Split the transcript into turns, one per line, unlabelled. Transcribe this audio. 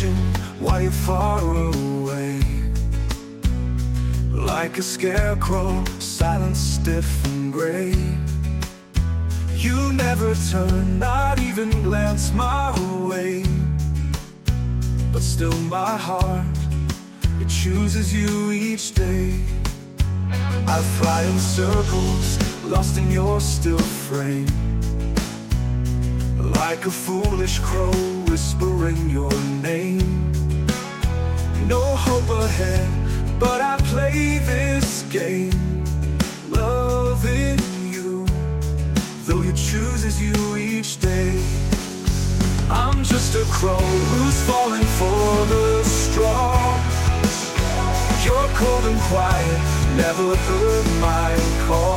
watching while you're far away. Like a scarecrow, silent, stiff and gray. You never turn, not even glance my way. But still my heart, it chooses you each day. I fly in circles, lost in your still frame. Like a foolish crow whispering your name. No hope ahead, but I play this game, loving you, though it chooses you each day. I'm just a crow who's falling for the straw. You're cold and quiet, never heard my call.